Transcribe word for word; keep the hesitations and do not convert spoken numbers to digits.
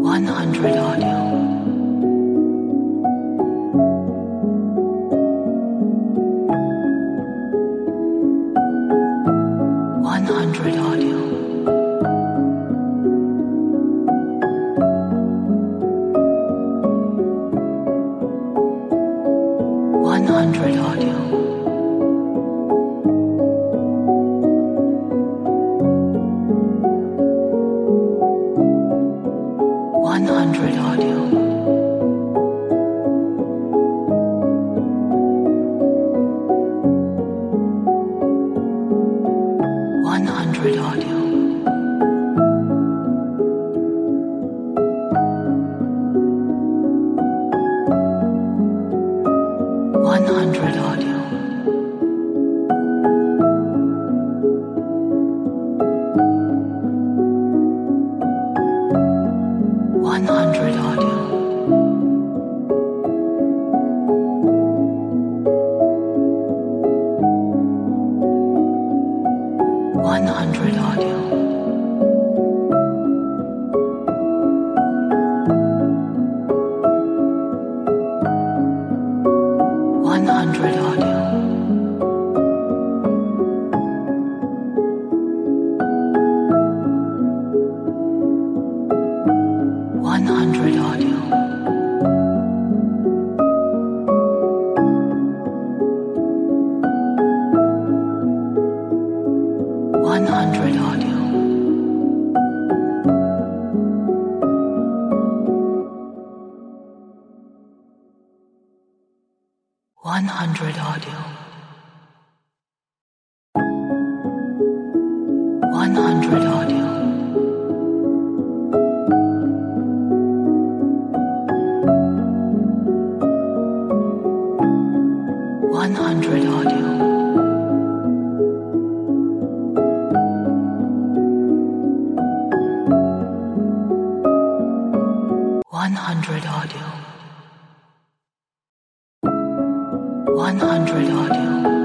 one hundred audio. one hundred audio. one hundred audio. one hundred audio. one hundred audio. one hundred audio. one hundred audio. one hundred audio. one hundred audio. one hundred audio. one hundred audio. one hundred audio. one hundred audio. one hundred audio. one hundred audio. one hundred audio.